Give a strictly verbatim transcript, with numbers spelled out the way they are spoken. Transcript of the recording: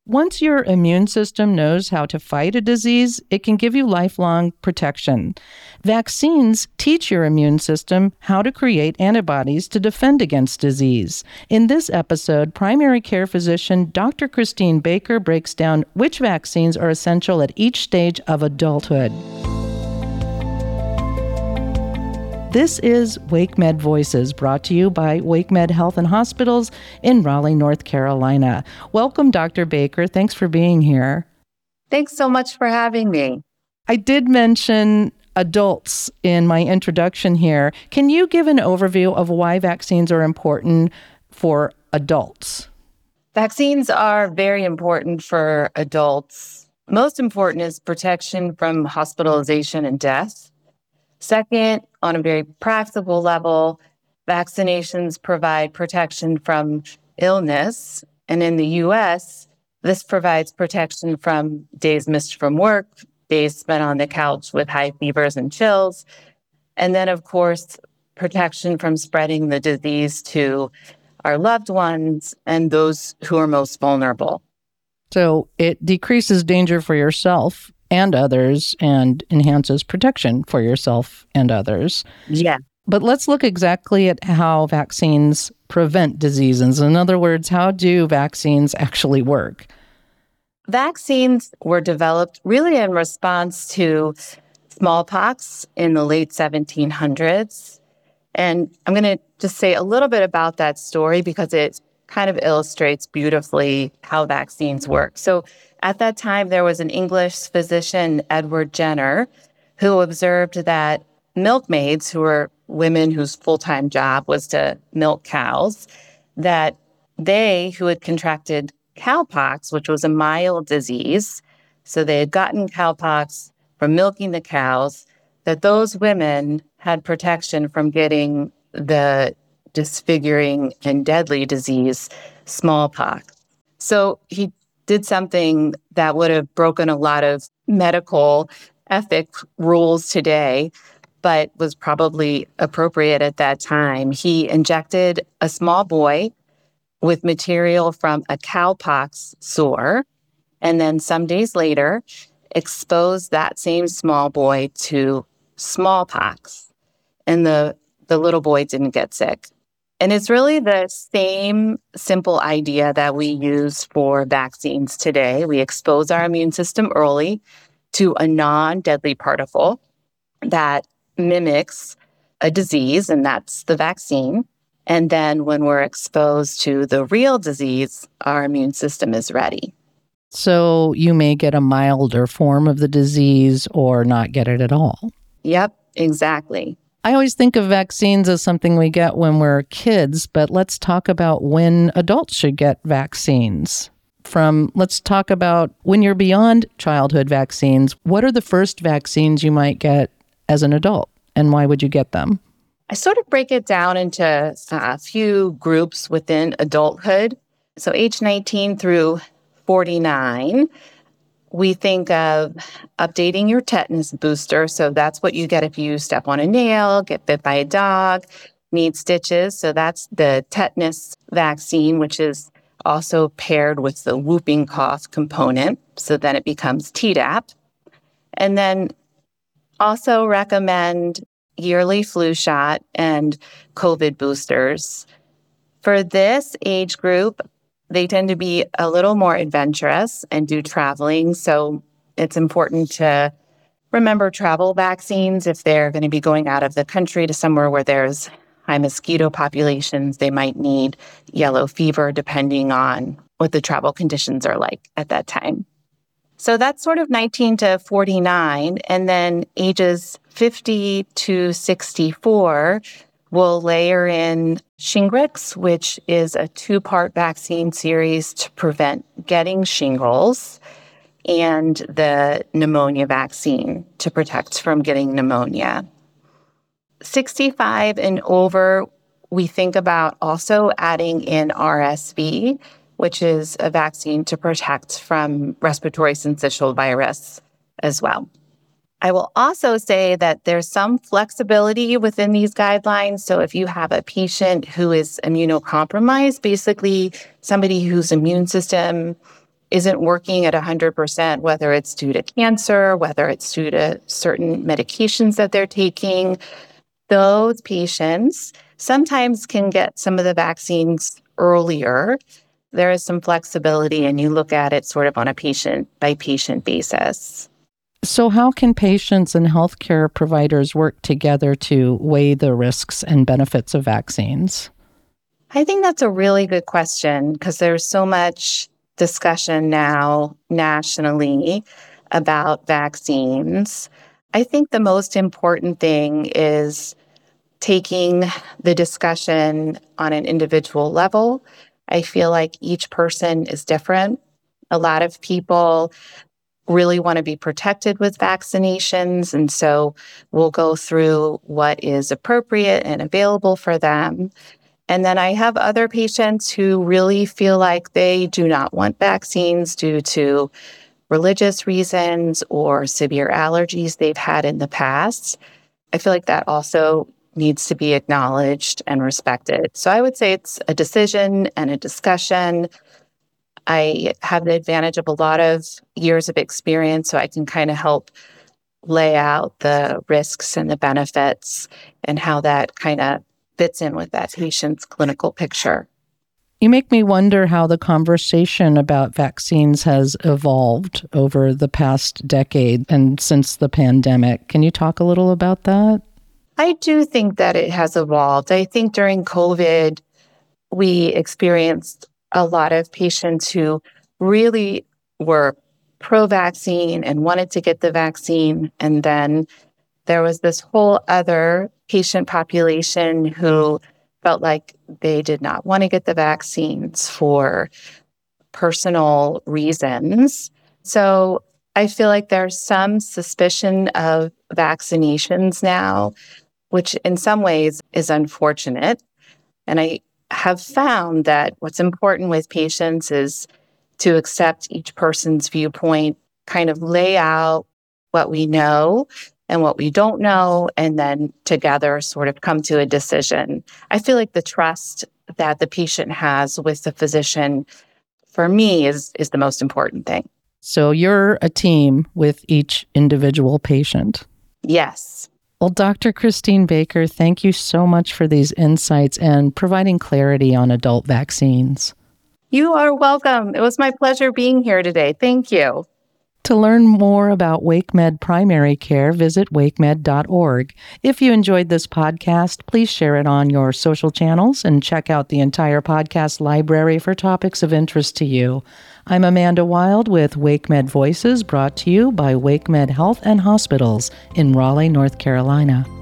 Once your immune system knows how to fight a disease, it can give you lifelong protection. Vaccines teach your immune system how to create antibodies to defend against disease. In this episode, primary care physician Doctor Christine Baker breaks down which vaccines are essential at each stage of adulthood. This is WakeMed Voices, brought to you by WakeMed Health and Hospitals in Raleigh, North Carolina. Welcome, Doctor Baker. Thanks for being here. Thanks so much for having me. I did mention adults in my introduction here. Can you give an overview of why vaccines are important for adults? Vaccines are very important for adults. Most important is protection from hospitalization and death. Second, on a very practical level, vaccinations provide protection from illness. And in the U S, this provides protection from days missed from work, days spent on the couch with high fevers and chills. And then, of course, protection from spreading the disease to our loved ones and those who are most vulnerable. So it decreases danger for yourself and others and enhances protection for yourself and others. Yeah. But let's look exactly at how vaccines prevent diseases. In other words, how do vaccines actually work? Vaccines were developed really in response to smallpox in the late seventeen hundreds. And I'm going to just say a little bit about that story because it kind of illustrates beautifully how vaccines work. So at that time, there was an English physician, Edward Jenner, who observed that milkmaids, who were women whose full-time job was to milk cows, that they who had contracted cowpox, which was a mild disease, so they had gotten cowpox from milking the cows, that those women had protection from getting the disfiguring and deadly disease, smallpox. So he did something that would have broken a lot of medical ethic rules today, but was probably appropriate at that time. He injected a small boy with material from a cowpox sore, and then some days later, exposed that same small boy to smallpox. And the, the little boy didn't get sick. And it's really the same simple idea that we use for vaccines today. We expose our immune system early to a non-deadly particle that mimics a disease, and that's the vaccine. And then when we're exposed to the real disease, our immune system is ready. So you may get a milder form of the disease or not get it at all. Yep, exactly. I always think of vaccines as something we get when we're kids, but let's talk about when adults should get vaccines. From, let's talk about when you're beyond childhood vaccines, what are the first vaccines you might get as an adult, and why would you get them? I sort of break it down into a few groups within adulthood. So age nineteen through forty-nine, we think of updating your tetanus booster. So that's what you get if you step on a nail, get bit by a dog, need stitches. So that's the tetanus vaccine, which is also paired with the whooping cough component. So then it becomes Tdap. And then also recommend yearly flu shot and COVID boosters. For this age group, they tend to be a little more adventurous and do traveling. So it's important to remember travel vaccines. If they're going to be going out of the country to somewhere where there's high mosquito populations, they might need yellow fever, depending on what the travel conditions are like at that time. So that's sort of nineteen to forty-nine. And then ages fifty to sixty-four, we'll layer in Shingrix, which is a two-part vaccine series to prevent getting shingles, and the pneumonia vaccine to protect from getting pneumonia. sixty-five and over, we think about also adding in R S V, which is a vaccine to protect from respiratory syncytial virus as well. I will also say that there's some flexibility within these guidelines. So if you have a patient who is immunocompromised, basically somebody whose immune system isn't working at one hundred percent, whether it's due to cancer, whether it's due to certain medications that they're taking, those patients sometimes can get some of the vaccines earlier. There is some flexibility, and you look at it sort of on a patient-by-patient basis. So how can patients and healthcare providers work together to weigh the risks and benefits of vaccines? I think that's a really good question because there's so much discussion now nationally about vaccines. I think the most important thing is taking the discussion on an individual level. I feel like each person is different. A lot of people really want to be protected with vaccinations, and so we'll go through what is appropriate and available for them. And then I have other patients who really feel like they do not want vaccines due to religious reasons or severe allergies they've had in the past. I feel like that also needs to be acknowledged and respected. So I would say it's a decision and a discussion. I have the advantage of a lot of years of experience, so I can kind of help lay out the risks and the benefits and how that kind of fits in with that patient's clinical picture. You make me wonder how the conversation about vaccines has evolved over the past decade and since the pandemic. Can you talk a little about that? I do think that it has evolved. I think during COVID, we experienced a lot of patients who really were pro-vaccine and wanted to get the vaccine. And then there was this whole other patient population who felt like they did not want to get the vaccines for personal reasons. So I feel like there's some suspicion of vaccinations now, which in some ways is unfortunate. And I have found that what's important with patients is to accept each person's viewpoint, kind of lay out what we know and what we don't know, and then together sort of come to a decision. I feel like the trust that the patient has with the physician, for me, is, is the most important thing. So you're a team with each individual patient. Yes. Well, Doctor Christine Baker, thank you so much for these insights and providing clarity on adult vaccines. You are welcome. It was my pleasure being here today. Thank you. To learn more about WakeMed primary care, visit wakemed dot org. If you enjoyed this podcast, please share it on your social channels and check out the entire podcast library for topics of interest to you. I'm Amanda Wild with WakeMed Voices, brought to you by WakeMed Health and Hospitals in Raleigh, North Carolina.